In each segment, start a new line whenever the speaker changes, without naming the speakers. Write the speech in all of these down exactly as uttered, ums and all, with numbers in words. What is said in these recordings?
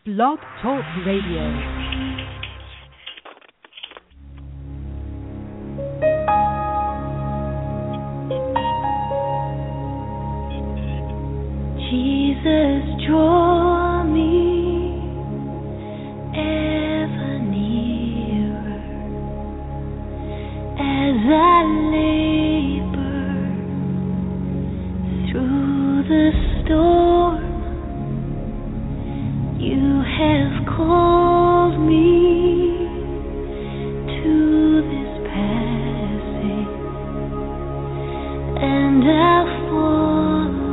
Blog Talk Radio.
Jesus, draw me ever nearer as I labor through the storm. You have called me to this passage, and I'll follow.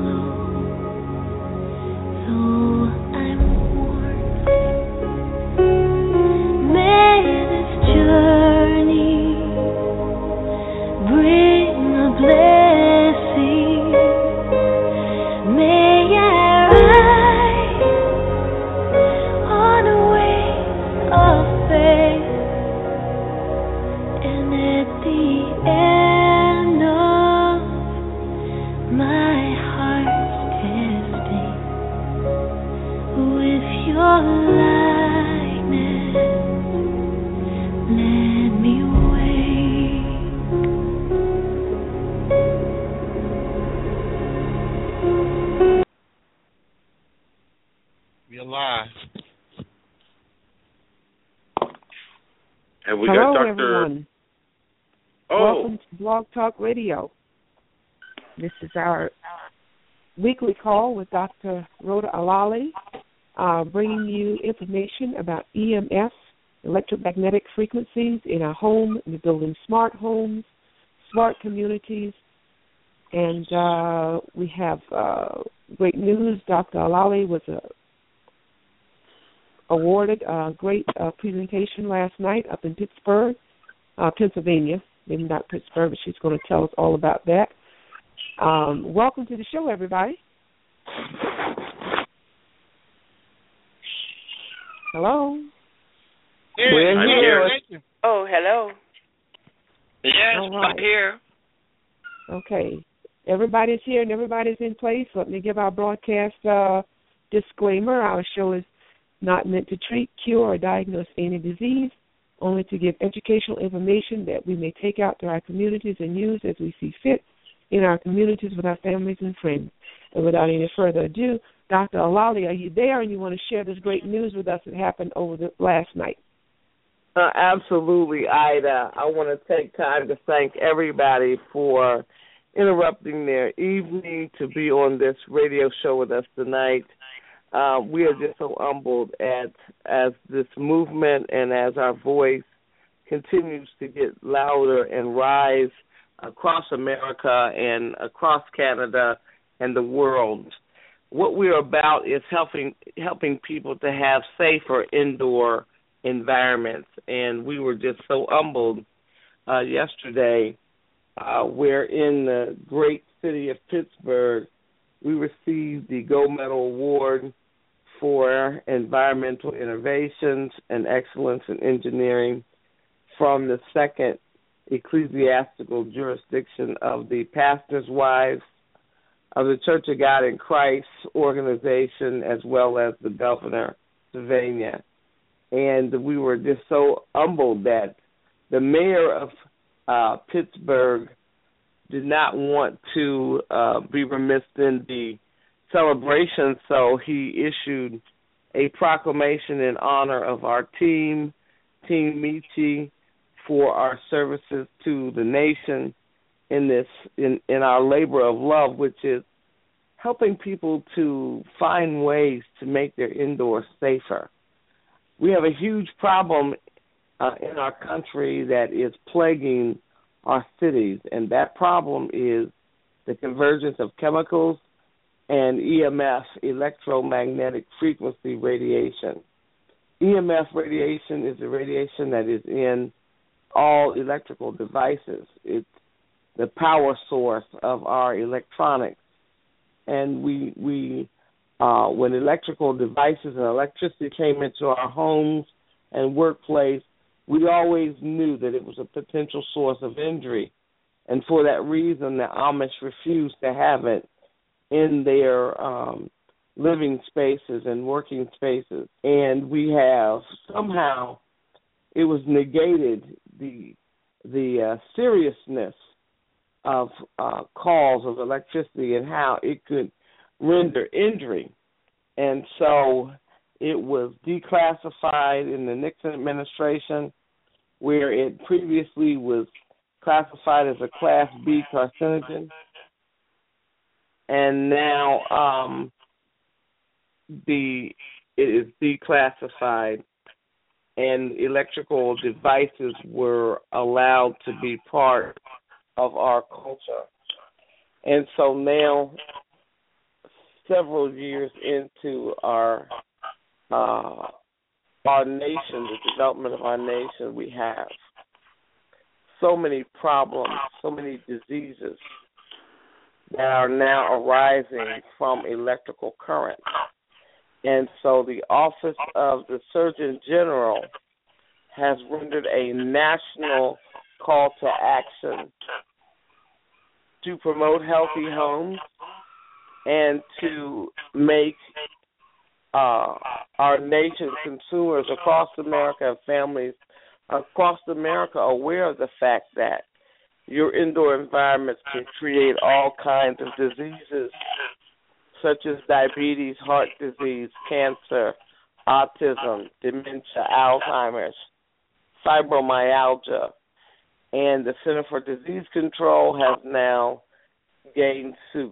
And we
Hello,
got Doctor
everyone.
Oh.
Welcome to Blog Talk Radio. This is our weekly call with Doctor Rhoda Alali, uh, bringing you information about E M F, electromagnetic frequencies in our home, in building smart homes, smart communities, and uh, we have uh, great news. Doctor Alali was a awarded a great uh, presentation last night up in Pittsburgh, uh, Pennsylvania. Maybe not Pittsburgh, but she's going to tell us all about that. Um, welcome to the show, everybody. Hello.
Yeah,
We're
I'm
here.
here.
Oh, hello.
Yes,
All right.
I'm here.
Okay. Everybody's here and everybody's in place. Let me give our broadcast uh, disclaimer. Our show is not meant to treat, cure, or diagnose any disease, only to give educational information that we may take out to our communities and use as we see fit in our communities with our families and friends. And without any further ado, Doctor Alali, are you there and you want to share this great news with us that happened over the last night?
Uh, absolutely, Ida. I want to take time to thank everybody for interrupting their evening to be on this radio show with us tonight. Uh, we are just so humbled at as this movement and as our voice continues to get louder and rise across America and across Canada and the world. What we're about is helping helping people to have safer indoor environments, and we were just so humbled uh, yesterday uh, where in the great city of Pittsburgh we received the Gold Medal Award for Environmental Innovations and Excellence in Engineering from the second ecclesiastical jurisdiction of the Pastors' Wives of the Church of God in Christ organization, as well as the Governor of Pennsylvania. And we were just so humbled that the mayor of uh, Pittsburgh did not want to uh, be remiss in the celebration, so he issued a proclamation in honor of our team, Team Michi, for our services to the nation in this in, in our labor of love, which is helping people to find ways to make their indoors safer. We have a huge problem uh, in our country that is plaguing our cities, and that problem is the convergence of chemicals and E M F, electromagnetic frequency radiation. E M F radiation is a radiation that is in all electrical devices. It's the power source of our electronics. And we, we uh, when electrical devices and electricity came into our homes and workplace, we always knew that it was a potential source of injury. And for that reason, the Amish refused to have it in their um, living spaces and working spaces. And we have somehow, it was negated, the the uh, seriousness of uh, calls of electricity and how it could render injury. And so it was declassified in the Nixon administration, where it previously was classified as a Class B carcinogen. And now um, the it is declassified, and electrical devices were allowed to be part of our culture. And so now, several years into our uh, our nation, the development of our nation, we have so many problems, so many diseases that are now arising from electrical current. And so the Office of the Surgeon General has rendered a national call to action to promote healthy homes and to make uh, our nation's consumers across America and families across America aware of the fact that your indoor environments can create all kinds of diseases, such as diabetes, heart disease, cancer, autism, dementia, Alzheimer's, fibromyalgia. And the Center for Disease Control has now gained suit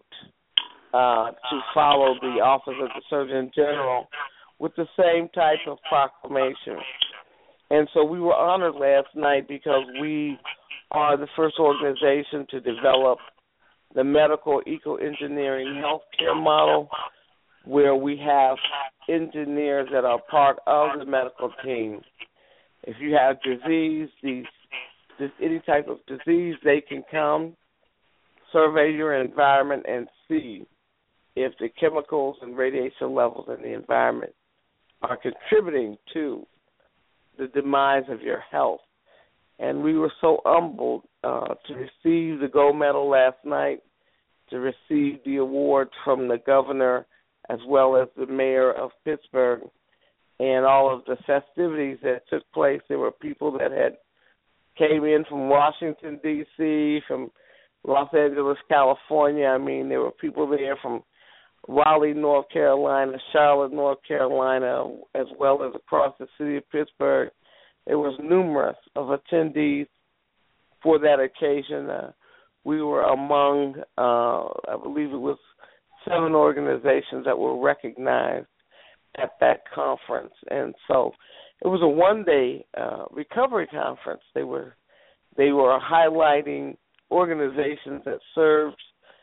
uh, to follow the Office of the Surgeon General with the same type of proclamation. And so we were honored last night because we are the first organization to develop the medical eco-engineering healthcare model, where we have engineers that are part of the medical team. If you have disease, these, this, any type of disease, they can come, survey your environment, and see if the chemicals and radiation levels in the environment are contributing to the demise of your health. And we were so humbled uh, to receive the gold medal last night, to receive the award from the governor as well as the mayor of Pittsburgh, and all of the festivities that took place. There were people that had came in from Washington, D C, from Los Angeles, California. I mean, there were people there from Raleigh, North Carolina, Charlotte, North Carolina, as well as across the city of Pittsburgh. There was numerous of attendees for that occasion. Uh, we were among, uh, I believe it was seven organizations that were recognized at that conference. And so it was a one-day uh, recovery conference. They were they were highlighting organizations that served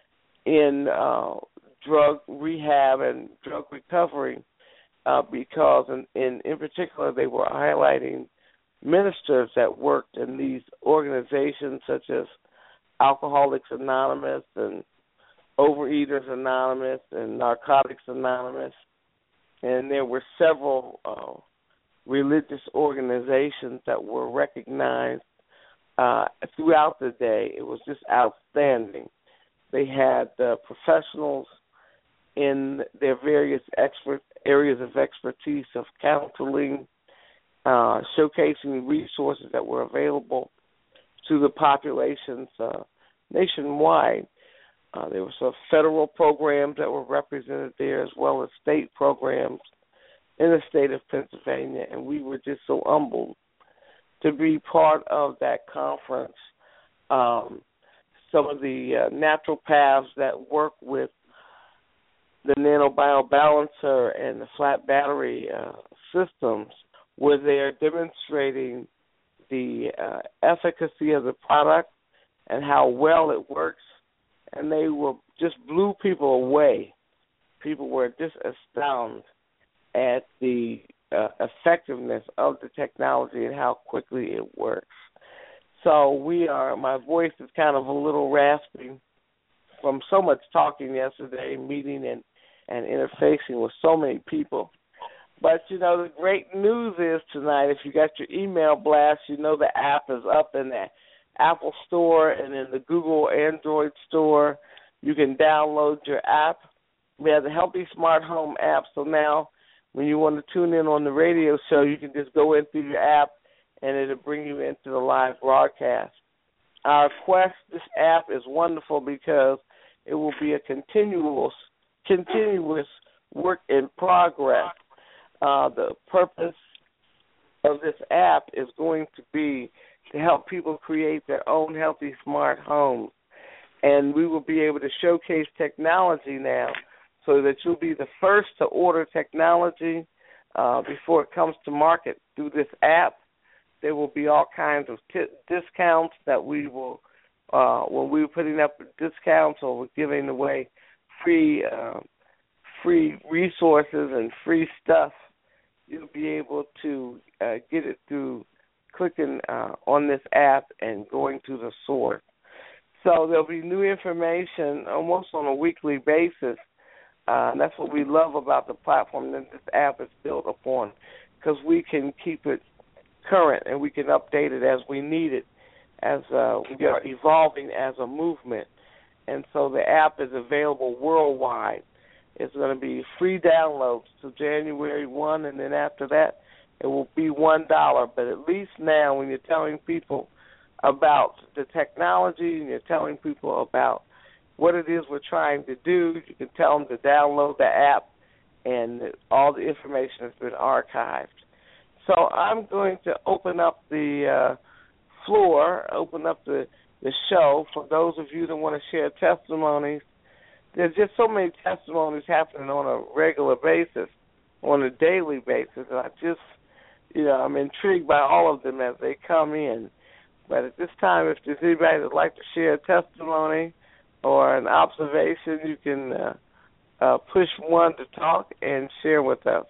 in uh, drug rehab and drug recovery uh, because, in, in, in particular, they were highlighting ministers that worked in these organizations such as Alcoholics Anonymous and Overeaters Anonymous and Narcotics Anonymous. And there were several uh, religious organizations that were recognized uh, throughout the day. It was just outstanding. They had uh, professionals in their various expert areas of expertise of counseling, uh, showcasing resources that were available to the populations uh, nationwide. Uh, there were some federal programs that were represented there, as well as state programs in the state of Pennsylvania, and we were just so humbled to be part of that conference. Um, some of the uh, naturopaths that work with the nanobiobalancer and the flat battery uh, systems were there demonstrating the uh, efficacy of the product and how well it works. And they were just blew people away. People were just astounded at the uh, effectiveness of the technology and how quickly it works. So we are, my voice is kind of a little raspy from so much talking yesterday, meeting and, and interfacing with so many people. But, you know, the great news is tonight, if you got your email blast, you know the app is up in the Apple Store and in the Google Android Store. You can download your app We have the Healthy Smart Home app, so now when you want to tune in on the radio show, you can just go in through your app, and it'll bring you into the live broadcast. Our Quest, this app is wonderful because it will be a continuous, continuous work in progress. Uh, the purpose of this app is going to be to help people create their own healthy, smart homes. And we will be able to showcase technology now so that you'll be the first to order technology uh, before it comes to market through this app. There will be all kinds of t- discounts that we will, uh, when we're putting up discounts or we're giving away free, uh, free resources and free stuff, you'll be able to uh, get it through clicking uh, on this app and going to the source. So there'll be new information almost on a weekly basis. Uh, and that's what we love about the platform that this app is built upon, because we can keep it current and we can update it as we need it, as uh, we are evolving as a movement. And so the app is available worldwide. It's going to be free downloads till January first, and then after that it will be one dollar. But at least now when you're telling people about the technology and you're telling people about what it is we're trying to do, you can tell them to download the app, and all the information has been archived. So I'm going to open up the uh, floor, open up the, the show for those of you that want to share testimonies. There's just so many testimonies happening on a regular basis, on a daily basis, and I just, you know, I'm intrigued by all of them as they come in. But at this time, if there's anybody that would like to share a testimony or an observation, you can uh, uh, push one to talk and share with us.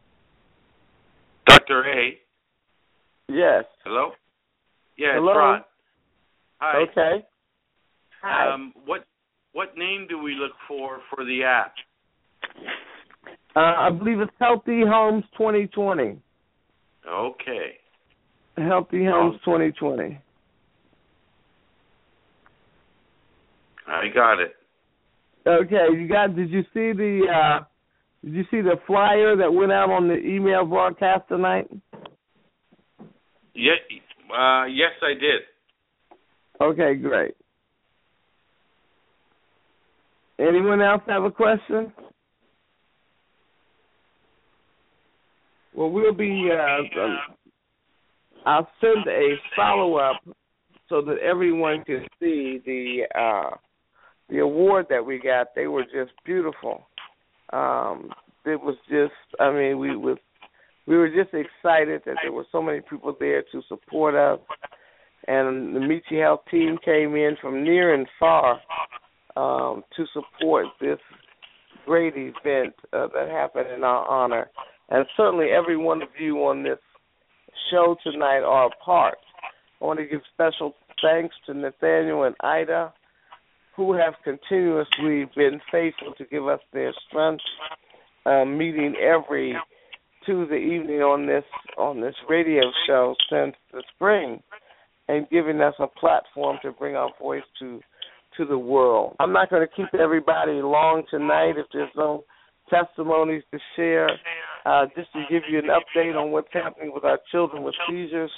Doctor A.
Yes.
Hello? Yeah,
Hello.
It's Ron. Hi.
Okay. Hi.
Um, what what name do we look for for the app?
Uh, I believe it's Healthy Homes twenty twenty.
Okay.
Healthy Homes twenty twenty.
I got it.
Okay, you got? Did you see the? Uh, did you see the flyer that went out on the email broadcast tonight?
Yeah, uh, yes, I did.
Okay, great. Anyone else have a question? Well, we'll be. Uh, um, I'll send a follow-up so that everyone can see the uh, the award that we got. They were just beautiful. Um, it was just. I mean, we was we were just excited that there were so many people there to support us, and the Michi Health team came in from near and far um, to support this great event uh, that happened in our honor. And certainly every one of you on this show tonight are a part. I want to give special thanks to Nathaniel and Ida, who have continuously been faithful to give us their strength, uh, meeting every Tuesday evening on this on this radio show since the spring, and giving us a platform to bring our voice to to the world. I'm not going to keep everybody long tonight if there's no testimonies to share. Uh, just to give you an update on what's happening with our children with seizures.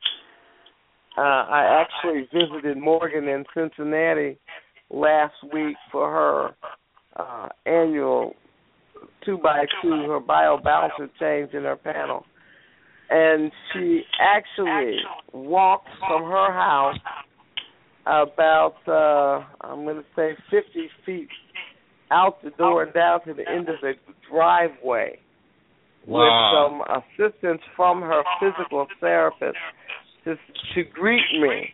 Uh, I actually visited Morgan in Cincinnati last week for her uh, annual two by two, her biobalancer change in her panel. And she actually walked from her house about, uh, I'm going to say, fifty feet out the door and down to the end of the driveway. Wow. With some assistance from her physical therapist to, to greet me.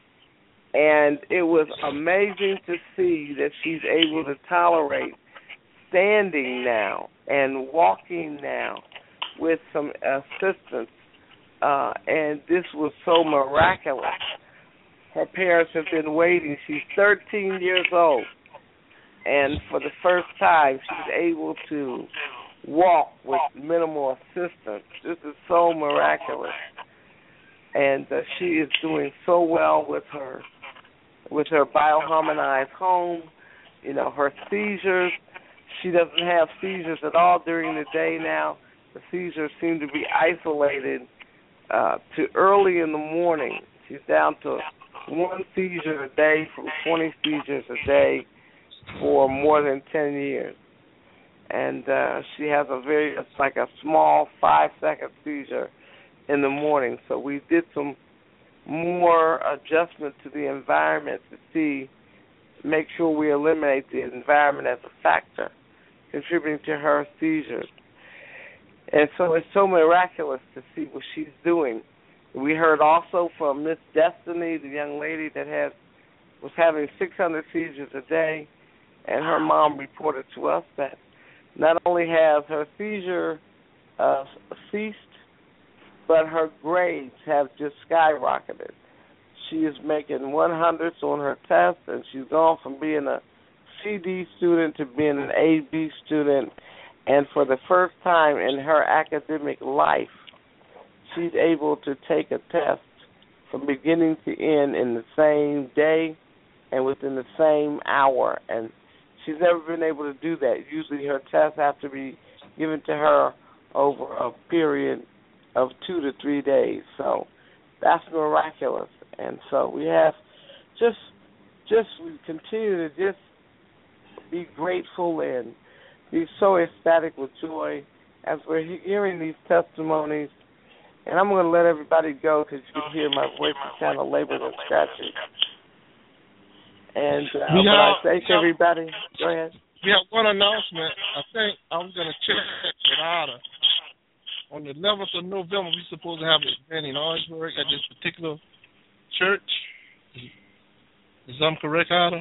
And it was amazing to see that she's able to tolerate standing now and walking now with some assistance. Uh, and this was so miraculous. Her parents have been waiting. She's thirteen years old. And for the first time, she's able to walk with minimal assistance. This is so miraculous. And uh, she is doing so well with her with her bioharmonized home, you know, her seizures. She doesn't have seizures at all during the day now. The seizures seem to be isolated uh, to early in the morning. She's down to one seizure a day from twenty seizures a day for more than ten years. And uh, she has a very, it's like a small five-second seizure in the morning. So we did some more adjustment to the environment to see, make sure we eliminate the environment as a factor contributing to her seizures. And so it's so miraculous to see what she's doing. We heard also from Miss Destiny, the young lady that has was having six hundred seizures a day, and her mom reported to us that not only has her seizure uh, ceased, but her grades have just skyrocketed. She is making one hundreds on her test, and she's gone from being a C D student to being an A B student. And for the first time in her academic life, she's able to take a test from beginning to end in the same day and within the same hour. And she's never been able to do that. Usually her tests have to be given to her over a period of two to three days. So that's miraculous. And so we have just, just we continue to just be grateful and be so ecstatic with joy as we're hearing these testimonies. And I'm going to let everybody go because you can hear my voice is kind of labored and scratchy. And uh,
we
but
have,
I thank
we
everybody.
Have,
go ahead.
We have one announcement. I think I'm going to check with Ada. On the eleventh of November, we're supposed to have an event in Orangeburg at this particular church. Is that correct, Ada?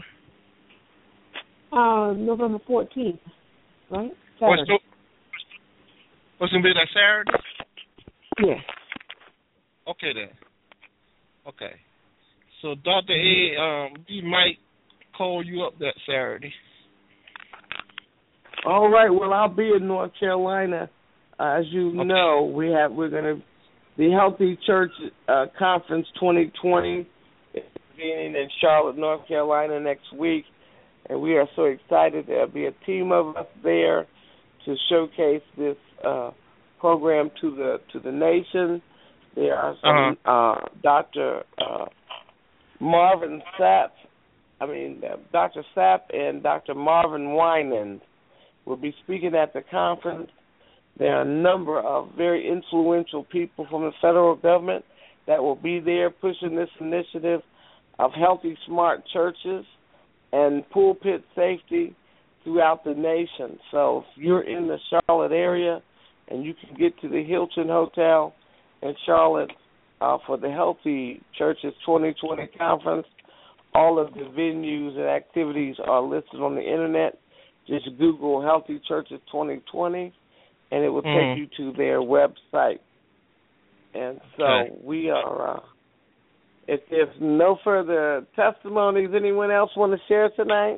Uh, November fourteenth, right?
What's,
Saturday.
what's going to be that Saturday?
Yes.
Okay, then. Okay. So, Doctor A, um, we might call you up that Saturday.
All right. Well, I'll be in North Carolina. Uh, as you okay. know, we have we're going to the Healthy Church uh, Conference twenty twenty is beginning in Charlotte, North Carolina next week, and we are so excited. There'll be a team of us there to showcase this uh, program to the to the nation. There are some uh-huh. uh, Doctor Uh, Marvin Sapp, I mean uh, Doctor Sapp and Doctor Marvin Winans will be speaking at the conference. There are a number of very influential people from the federal government that will be there pushing this initiative of healthy, smart churches and pulpit safety throughout the nation. So if you're in the Charlotte area and you can get to the Hilton Hotel in Charlotte uh, for the Healthy Churches twenty twenty conference, all of the venues and activities are listed on the Internet. Just Google Healthy Churches twenty twenty, and it will mm. take you to their website. And so okay. we are, uh, if there's no further testimonies, anyone else want to share tonight?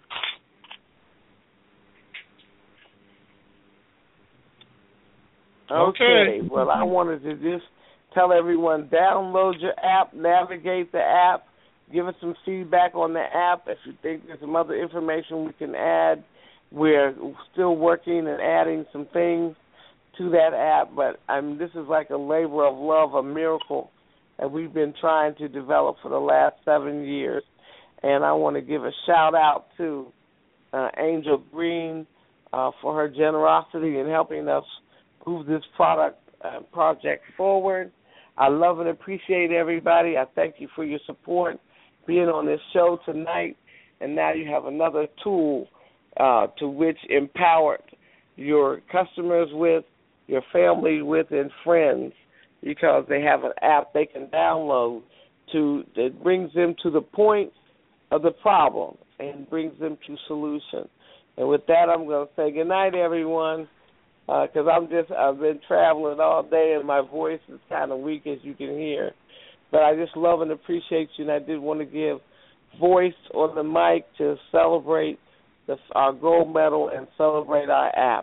Okay. okay. Well, I wanted to just tell everyone, download your app, navigate the app, give us some feedback on the app. If you think there's some other information we can add, we're still working and adding some things to that app. But I mean, this is like a labor of love, a miracle that we've been trying to develop for the last seven years. And I want to give a shout-out to uh, Angel Green uh, for her generosity in helping us move this product uh, project forward. I love and appreciate everybody. I thank you for your support, being on this show tonight. And now you have another tool uh, to which empower your customers with, your family with, and friends, because they have an app they can download to that brings them to the point of the problem and brings them to solution. And with that, I'm going to say good night, everyone, because uh, I'm just I've been traveling all day and my voice is kind of weak, as you can hear. But I just love and appreciate you, and I did want to give voice on the mic to celebrate the, our gold medal and celebrate our app.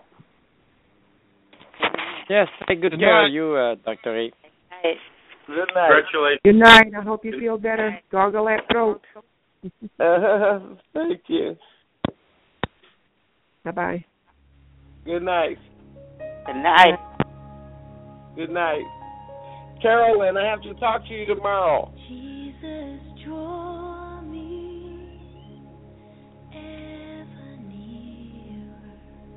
Yes, take good, good care night. of you, uh, Doctor A.
Good night.
Congratulations.
Good night. I hope you feel better. Gargle that throat.
uh, thank you.
Bye-bye.
Good night.
Good night.
Good night. Carolyn, I have to talk to you tomorrow.
Jesus, draw me ever nearer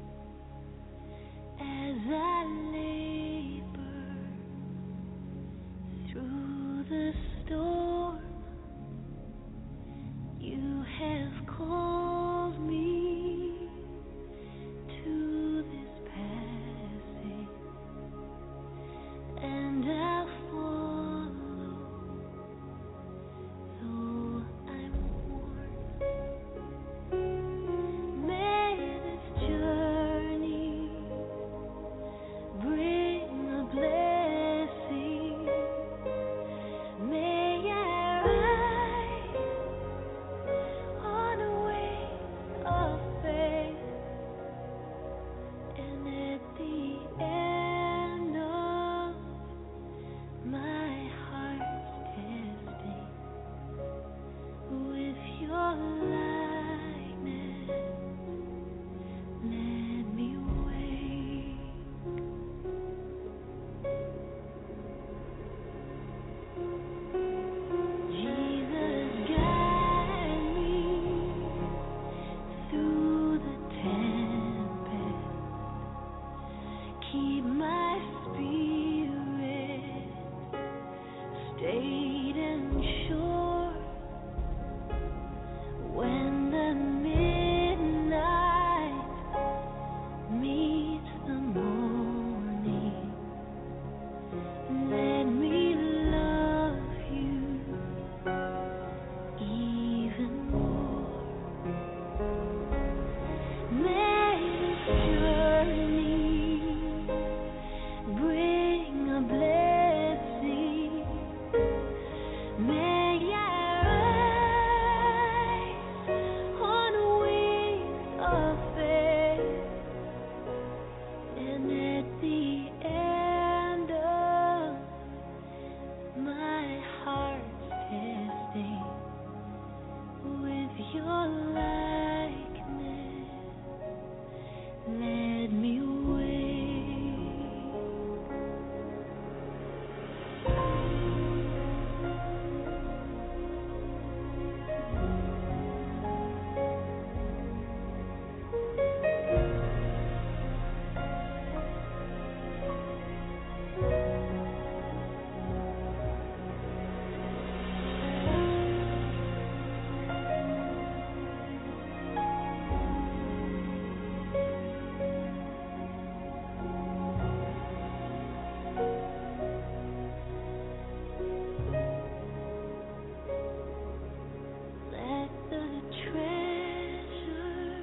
as I labor through the storm. You have called me to this passage, and I'll follow, though I'm worn. May this journey bring a blessing. May I rise on a way of faith, and at the end of my heart's testing, with your likeness, let me wake. Jesus, guide me through the tempest. Keep my spirit stayed and sure. When the midnight meets the morning, let me love you even more. May this journey bring a blessing. May I rise on wings of faith, and at the end of my heart's testing, with your likeness, let me wake. Let the treasure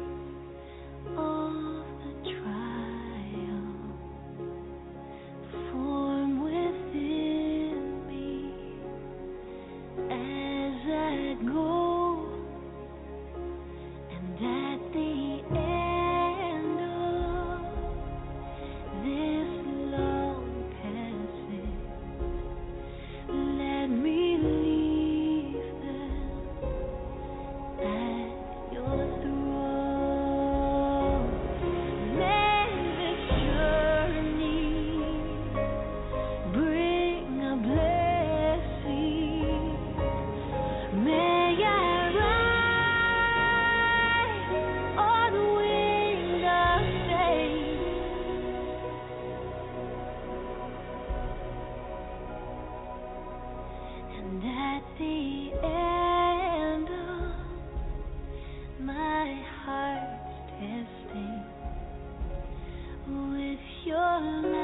of the trial form within me as I go, and at the end of this long passage, let me leave them at your throne. May this journey bring a blessing. May I rise on wings of faith, and at the end of my heart's testing, with your light.